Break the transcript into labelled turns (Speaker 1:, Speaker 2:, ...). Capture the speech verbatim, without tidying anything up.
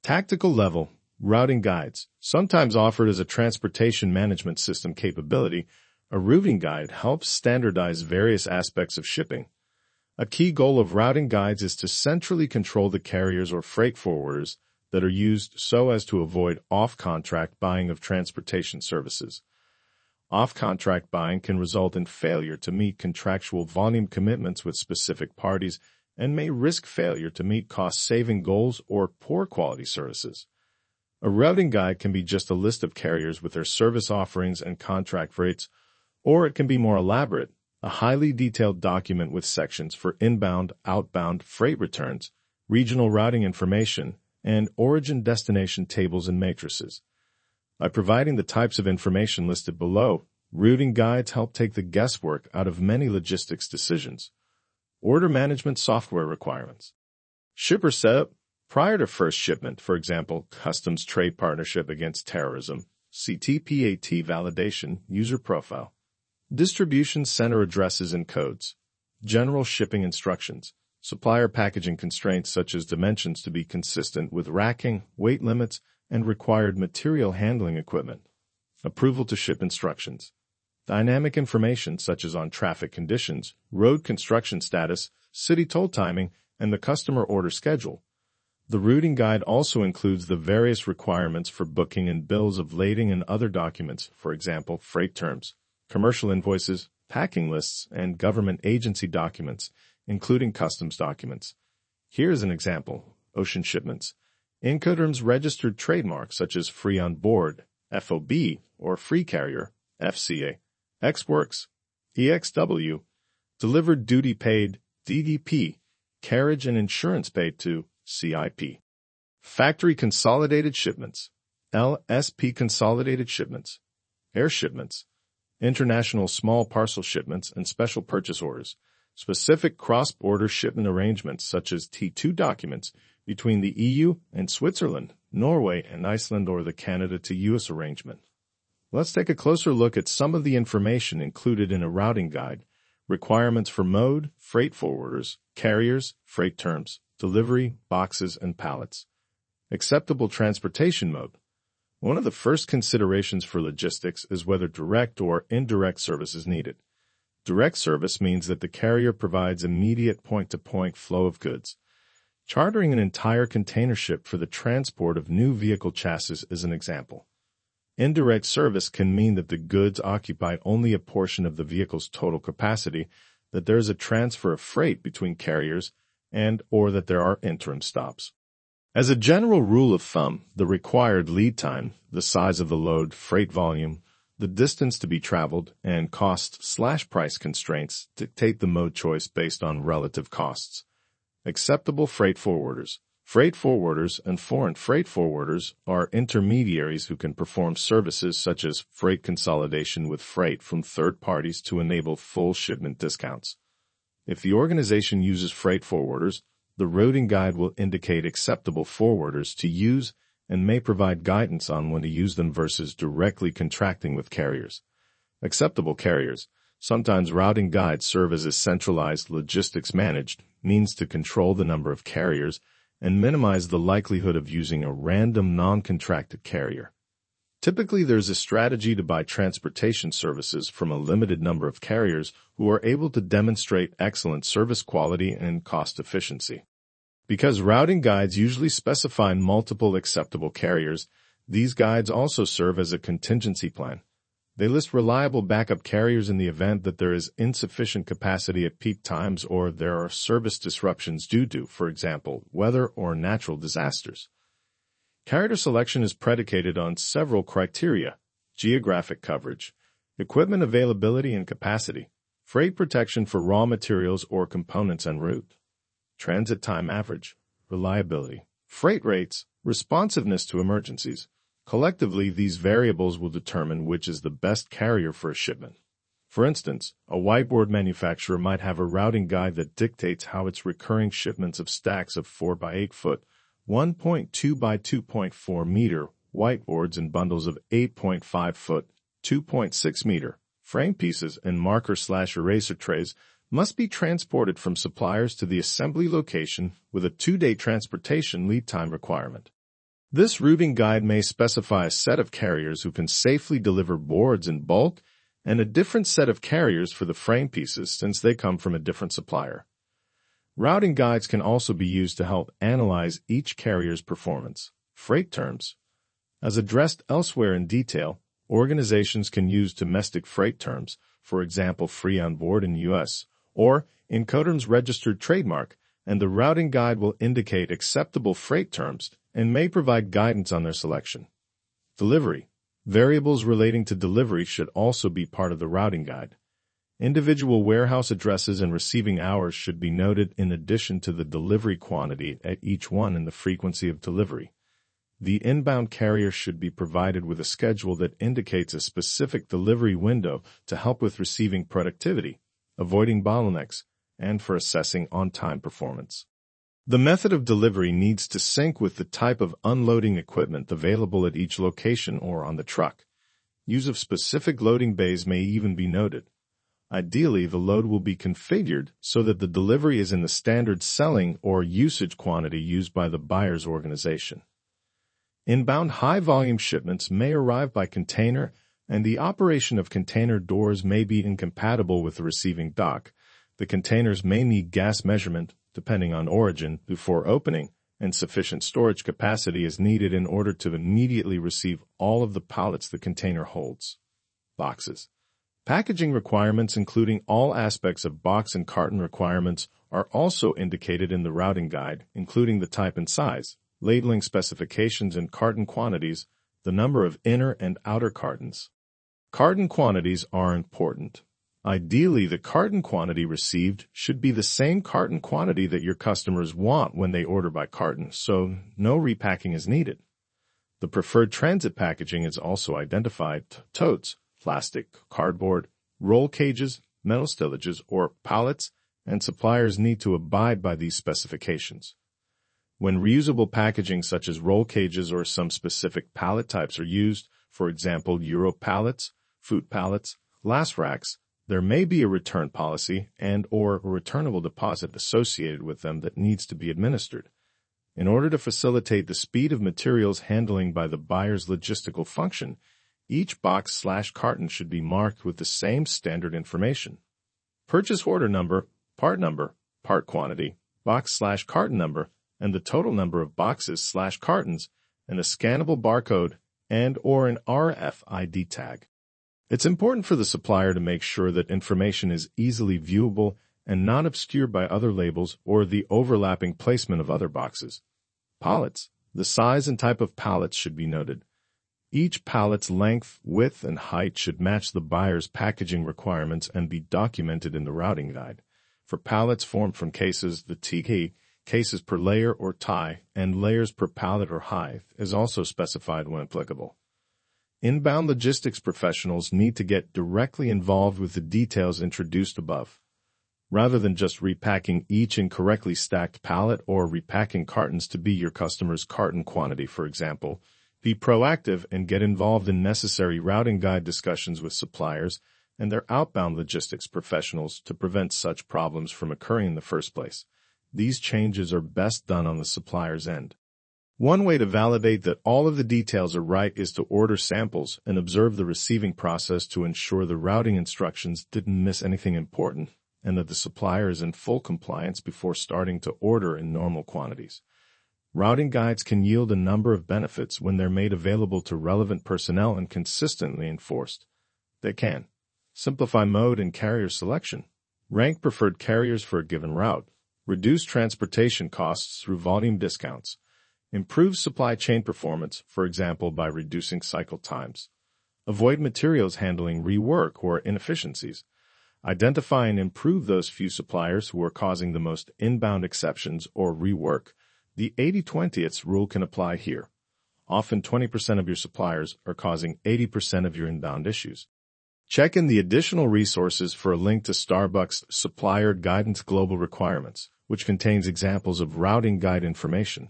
Speaker 1: Tactical level routing guides, sometimes offered as a transportation management system capability, a routing guide helps standardize various aspects of shipping. A key goal of routing guides is to centrally control the carriers or freight forwarders that are used so as to avoid off-contract buying of transportation services. Off-contract buying can result in failure to meet contractual volume commitments with specific parties and may risk failure to meet cost-saving goals or poor quality services. A routing guide can be just a list of carriers with their service offerings and contract rates, or it can be more elaborate, a highly detailed document with sections for inbound, outbound freight returns, regional routing information, and origin-destination tables and matrices. By providing the types of information listed below, routing guides help take the guesswork out of many logistics decisions. Order management software requirements. Shipper setup. Prior to first shipment, for example, Customs Trade Partnership Against Terrorism, C T P A T validation, user profile. Distribution center addresses and codes. General shipping instructions. Supplier packaging constraints such as dimensions to be consistent with racking, weight limits, and required material handling equipment. Approval to ship instructions. Dynamic information such as on traffic conditions, road construction status, city toll timing, and the customer order schedule. The routing guide also includes the various requirements for booking and bills of lading and other documents, for example, freight terms, commercial invoices, packing lists, and government agency documents, including customs documents. Here's an example: ocean shipments. Incoterms registered trademarks such as Free on Board, F O B, or Free Carrier, F C A. X-Works, E X W. Delivered duty paid, D D P. Carriage and insurance paid to, C I P. Factory consolidated shipments, L S P consolidated shipments. Air shipments. International small parcel shipments and special purchase orders. Specific cross-border shipment arrangements such as T two documents between the E U and Switzerland, Norway and Iceland, or the Canada to U S arrangement. Let's take a closer look at some of the information included in a routing guide. Requirements for mode, freight forwarders, carriers, freight terms, delivery, boxes, and pallets. Acceptable transportation mode. One of the first considerations for logistics is whether direct or indirect service is needed. Direct service means that the carrier provides immediate point-to-point flow of goods. Chartering an entire container ship for the transport of new vehicle chassis is an example. Indirect service can mean that the goods occupy only a portion of the vehicle's total capacity, that there is a transfer of freight between carriers, and or that there are interim stops. As a general rule of thumb, the required lead time, the size of the load, freight volume, the distance to be traveled, and cost/price constraints dictate the mode choice based on relative costs. Acceptable freight forwarders. Freight forwarders and foreign freight forwarders are intermediaries who can perform services such as freight consolidation with freight from third parties to enable full shipment discounts. If the organization uses freight forwarders, the routing guide will indicate acceptable forwarders to use and may provide guidance on when to use them versus directly contracting with carriers. Acceptable carriers. Sometimes routing guides serve as a centralized logistics managed means to control the number of carriers and minimize the likelihood of using a random non-contracted carrier. Typically, there's a strategy to buy transportation services from a limited number of carriers who are able to demonstrate excellent service quality and cost efficiency. Because routing guides usually specify multiple acceptable carriers, these guides also serve as a contingency plan. They list reliable backup carriers in the event that there is insufficient capacity at peak times or there are service disruptions due to, for example, weather or natural disasters. Carrier selection is predicated on several criteria: geographic coverage, equipment availability and capacity, freight protection for raw materials or components en route, transit time average, reliability, freight rates, responsiveness to emergencies. Collectively, these variables will determine which is the best carrier for a shipment. For instance, a whiteboard manufacturer might have a routing guide that dictates how its recurring shipments of stacks of four by eight foot, one point two by two point four meter whiteboards and bundles of eight point five foot, two point six meter frame pieces and marker/eraser trays must be transported from suppliers to the assembly location with a two-day transportation lead time requirement. This routing guide may specify a set of carriers who can safely deliver boards in bulk and a different set of carriers for the frame pieces since they come from a different supplier. Routing guides can also be used to help analyze each carrier's performance. Freight terms. As addressed elsewhere in detail, organizations can use domestic freight terms, for example free on board in the U S, or Incoterms registered trademark, and the routing guide will indicate acceptable freight terms and may provide guidance on their selection. Delivery. Variables relating to delivery should also be part of the routing guide. Individual warehouse addresses and receiving hours should be noted in addition to the delivery quantity at each one and the frequency of delivery. The inbound carrier should be provided with a schedule that indicates a specific delivery window to help with receiving productivity, avoiding bottlenecks, and for assessing on-time performance. The method of delivery needs to sync with the type of unloading equipment available at each location or on the truck. Use of specific loading bays may even be noted. Ideally, the load will be configured so that the delivery is in the standard selling or usage quantity used by the buyer's organization. Inbound high-volume shipments may arrive by container, and the operation of container doors may be incompatible with the receiving dock. The containers may need gas measurement, depending on origin, before opening, and sufficient storage capacity is needed in order to immediately receive all of the pallets the container holds. Boxes. Packaging requirements, including all aspects of box and carton requirements, are also indicated in the routing guide, including the type and size, labeling specifications and carton quantities, the number of inner and outer cartons. Carton quantities are important. Ideally, the carton quantity received should be the same carton quantity that your customers want when they order by carton, so no repacking is needed. The preferred transit packaging is also identified: totes, plastic, cardboard, roll cages, metal stillages, or pallets, and suppliers need to abide by these specifications. When reusable packaging such as roll cages or some specific pallet types are used, for example Euro pallets, food pallets, glass racks, there may be a return policy and or a returnable deposit associated with them that needs to be administered. In order to facilitate the speed of materials handling by the buyer's logistical function, each box slash carton should be marked with the same standard information: purchase order number, part number, part quantity, box slash carton number, and the total number of boxes slash cartons, and a scannable barcode and or an R F I D tag. It's important for the supplier to make sure that information is easily viewable and not obscured by other labels or the overlapping placement of other boxes. Pallets. The size and type of pallets should be noted. Each pallet's length, width, and height should match the buyer's packaging requirements and be documented in the routing guide. For pallets formed from cases, the T K, cases per layer or tie, and layers per pallet or height is also specified when applicable. Inbound logistics professionals need to get directly involved with the details introduced above. Rather than just repacking each incorrectly stacked pallet or repacking cartons to be your customer's carton quantity, for example, be proactive and get involved in necessary routing guide discussions with suppliers and their outbound logistics professionals to prevent such problems from occurring in the first place. These changes are best done on the supplier's end. One way to validate that all of the details are right is to order samples and observe the receiving process to ensure the routing instructions didn't miss anything important and that the supplier is in full compliance before starting to order in normal quantities. Routing guides can yield a number of benefits when they're made available to relevant personnel and consistently enforced. They can simplify mode and carrier selection, rank preferred carriers for a given route, reduce transportation costs through volume discounts, improve supply chain performance, for example by reducing cycle times, avoid materials handling rework or inefficiencies, identify and improve those few suppliers who are causing the most inbound exceptions or rework. The eighty twenty rule can apply here. Often twenty percent of your suppliers are causing eighty percent of your inbound issues. Check in the additional resources for a link to Starbucks Supplier Guidance Global Requirements, which contains examples of routing guide information.